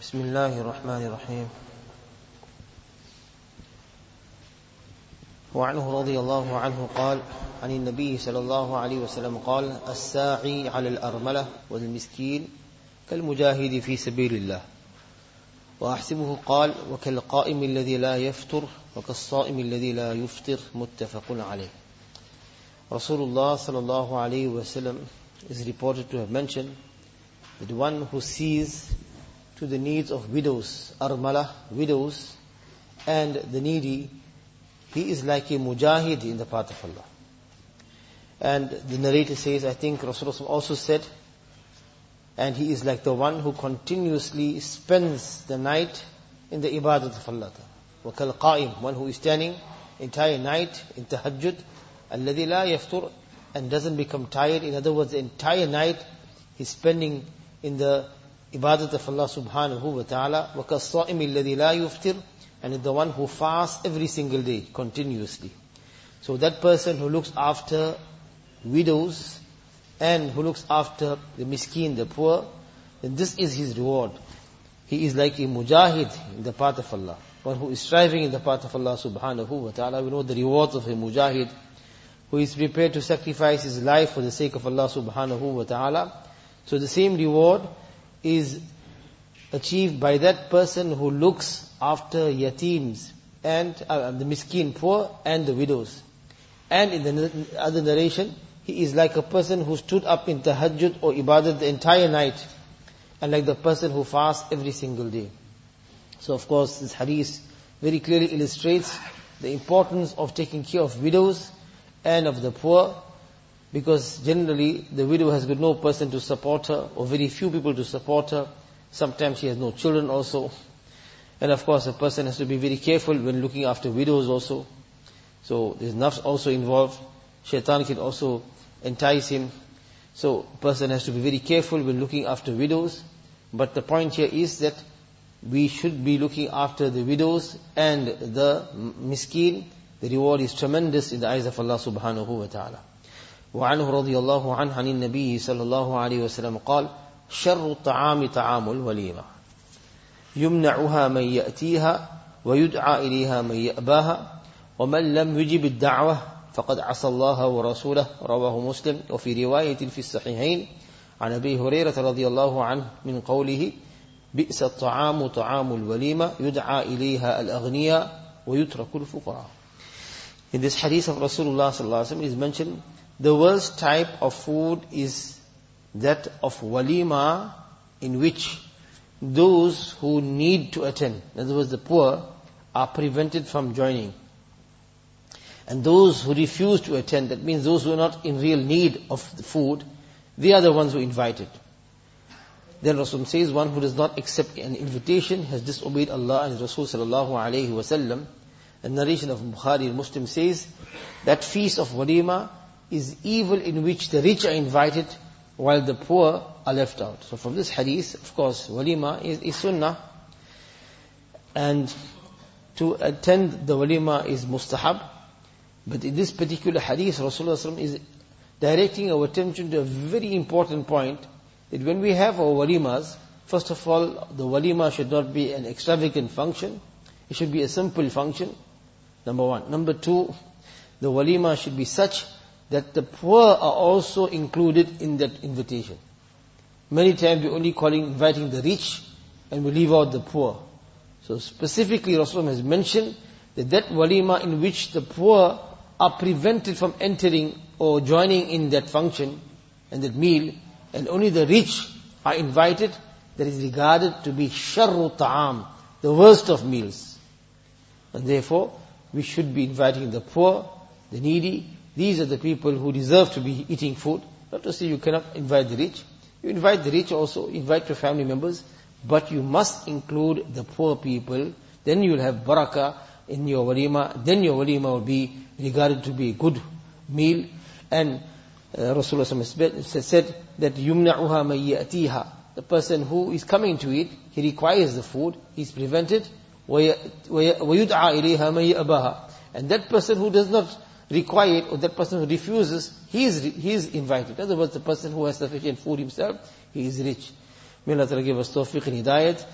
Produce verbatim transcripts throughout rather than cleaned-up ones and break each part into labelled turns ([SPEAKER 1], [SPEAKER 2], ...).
[SPEAKER 1] بسم الله الرحمن الرحيم. وعنه رضي الله عنه قال عن النبي صلى الله عليه وسلم قال الساعي على الأرملة والمسكين كالمجاهد في سبيل الله. وأحسبه قال وكالقائم الذي لا يفتر وكالصائم الذي لا يفطر متفق عليه. Rasulullah sallallahu alayhi wasallam is reported to have mentioned that the one who sees to the needs of widows, armala, widows, and the needy, he is like a mujahid in the path of Allah. And the narrator says, I think Rasulullah also said, and he is like the one who continuously spends the night in the ibadat of Allah. وَكَالْقَائِمْ, one who is standing entire night in tahajjud, الَّذِي لَا يَفْتُرْ, and doesn't become tired. In other words, the entire night he's spending in the ibadat of Allah subhanahu wa ta'ala. وَكَالصَّائِمِ الَّذِي لَا يُفْتِرْ, and is the one who fasts every single day, continuously. So that person who looks after widows and who looks after the miskin, the poor, then this is his reward. He is like a mujahid in the path of Allah, one who is striving in the path of Allah subhanahu wa ta'ala. We know the rewards of a mujahid, who is prepared to sacrifice his life for the sake of Allah subhanahu wa ta'ala. So the same reward is achieved by that person who looks after yatims and uh, the miskin poor and the widows. And in the other narration, he is like a person who stood up in tahajjud or ibadat the entire night, and like the person who fasts every single day. So of course this hadith very clearly illustrates the importance of taking care of widows and of the poor, because generally the widow has got no person to support her, or very few people to support her. Sometimes she has no children also. And of course a person has to be very careful when looking after widows also. So there's nafs also involved. Shaitan can also entice him. So a person has to be very careful when looking after widows. But the point here is that we should be looking after the widows and the miskin. The reward is tremendous in the eyes of Allah subhanahu wa ta'ala. وعنه رضي الله عنه عن النبي صلى الله عليه وسلم قال شر الطعام طعام الوليمة يمنعها من يأتيها ويدعى إليها من يأباها ومن لم يجب الدعوة فقد عصى الله ورسوله. رواه مسلم. وفي رواية في الصحيحين عن أبي هريرة رضي الله عنه من قوله بئس الطعام طعام الوليمة يدعى إليها الأغنياء ويترك الفقراء. In this hadith of Rasulullah sallallahu alaihi wasallam is mentioned, the worst type of food is that of walima, in which those who need to attend, in other words the poor, are prevented from joining. And those who refuse to attend, that means those who are not in real need of the food, they are the ones who invited. Then Rasul says, one who does not accept an invitation has disobeyed Allah and Rasul sallallahu alaihi wasallam. The narration of Bukhari and Muslim says that feast of walima is evil in which the rich are invited while the poor are left out. So from this hadith, of course, walima is, is sunnah, and to attend the walima is mustahab. But in this particular hadith, Rasulullah is directing our attention to a very important point, that when we have our walimas, first of all, the walima should not be an extravagant function. It should be a simple function, number one. Number two, the walima should be such that the poor are also included in that invitation. Many times we're only calling, inviting the rich, and we leave out the poor. So specifically Rasulullah has mentioned that that walima in which the poor are prevented from entering or joining in that function and that meal, and only the rich are invited, that is regarded to be sharru ta'am, the worst of meals. And therefore, we should be inviting the poor, the needy. These are the people who deserve to be eating food. Not to say you cannot invite the rich. You invite the rich also, invite your family members, but you must include the poor people. Then you will have barakah in your walima. Then your walima will be regarded to be a good meal. And uh, Rasulullah said that yumna'uha man ya'tiha. The person who is coming to eat, he requires the food, he is prevented. وَيُدْعَى إِلَيْهَا مَنْ يَأْبَاهَا. And that person who does not require it, or that person who refuses, he is, he is invited. In other words, the person who has sufficient food himself, he is rich. May Allah Ta'ala give us tawfiq and hidayat.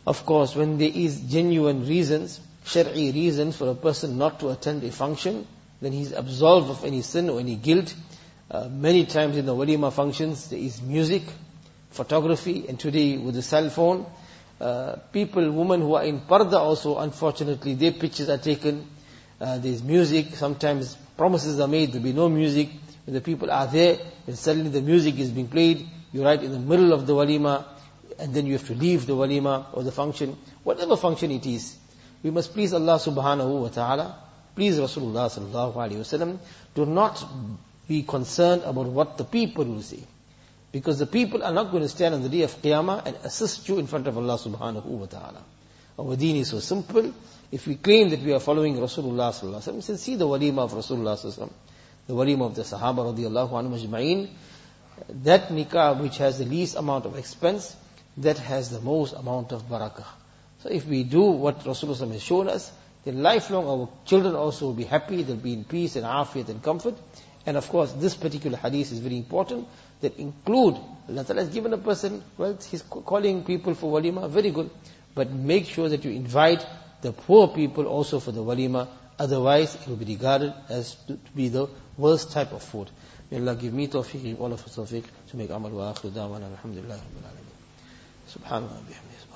[SPEAKER 1] Of course, when there is genuine reasons, Shar'i reasons for a person not to attend a function, then he's absolved of any sin or any guilt. Uh, many times in the walima functions, there is music, photography, and today with the cell phone, uh, people, women who are in parda also, unfortunately, their pictures are taken. Uh, there's music, sometimes promises are made, there'll be no music. When the people are there, and suddenly the music is being played, you're right in the middle of the walima, and then you have to leave the walima or the function, whatever function it is. We must please Allah subhanahu wa ta'ala, please Rasulullah sallallahu alayhi wa sallam. Do not be concerned about what the people will say. Because the people are not going to stand on the day of Qiyamah and assist you in front of Allah subhanahu wa ta'ala. Our deen is so simple. If we claim that we are following Rasulullah sallallahu alayhi wa sallam, see the walima of Rasulullah sallallahu alayhi wa sallam, the walima of the Sahaba radiallahu anhum ajma'in, that nikah which has the least amount of expense, that has the most amount of barakah. So if we do what Rasulullah has shown us, then lifelong our children also will be happy, they'll be in peace and afiyat and comfort. And of course, this particular hadith is very important, that include, Allah Ta'ala has given a person, well, he's calling people for walima, very good, but make sure that you invite the poor people also for the walima, otherwise it will be regarded as to be the worst type of food. May Allah give me tawfiq, give all of us tawfiq to make amal wa akhiru da'wana alhamdulillah rabbil alamin. Subhanallah bihamdihi.